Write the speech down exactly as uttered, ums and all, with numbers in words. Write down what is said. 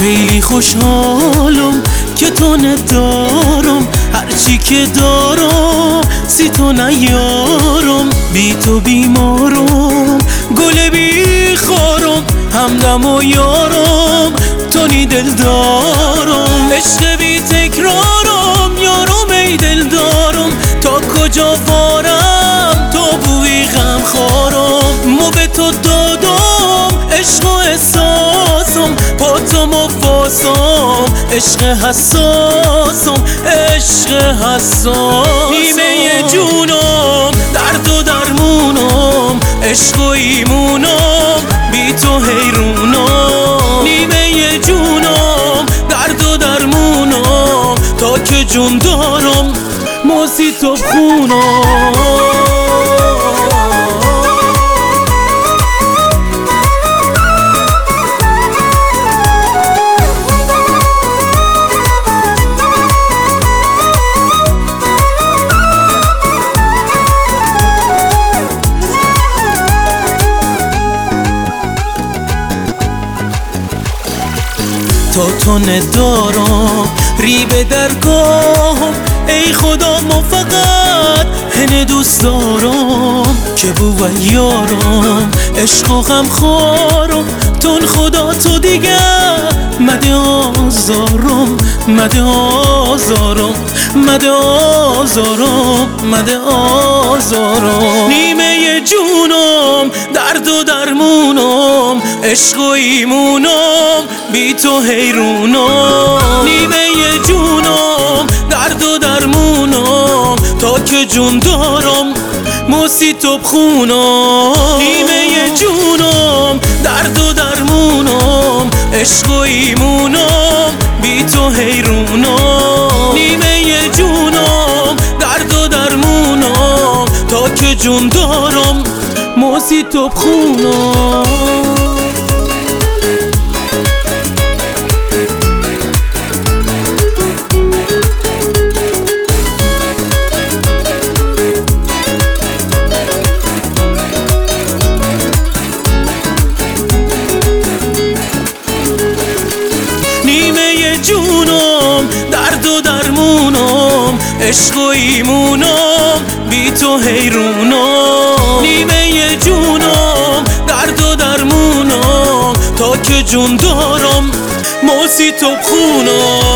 خیلی خوشحالم که تو ندارم، هرچی که دارم سی تو نیارم. بی تو بیمارم، گل بی خارم، همدم و یارم، تو نی دل دارم. عشق بی تکرارم، یارم ای دل دارم، تا کجا وارم تو بوی غم خارم. مو به تو دادم عشق و احساسم، با تو مفاسم، عشق حساسم، عشق حساسم. نیمه جونم، درد و درمونم، عشق و ایمونم، بی تو حیرونم. نیمه جونم، درد و درمونم، تا که جون دارم موسی تو بخونم. تا تو ندارم ری به درگاهم، ای خدا ما فقط هنه دوست دارم که بو و یارم، عشق و غم خارم. تون خدا تو دیگه مده آزارم، مده آزارم، مده آزارم، مده آزارم. نیمه جونم، درد و درمونم، عشق و ایمونم، بی تو حیرونم. نیمه جونم، درد و درمونم، تا که جون دارم موسی تو بخونم. نیمه جونم، درد و درمونم، عشق و ایمونم، بی تو حیرونم. نیمه جونم، درد و درمونم، تا که جون دارم موسی تو بخونم. جونم، درد و درمونم، عشق و ایمونم، بی تو حیرونم. نیمه جونم، درد و درمونم، تا که جون دارم موسی تو بخونم.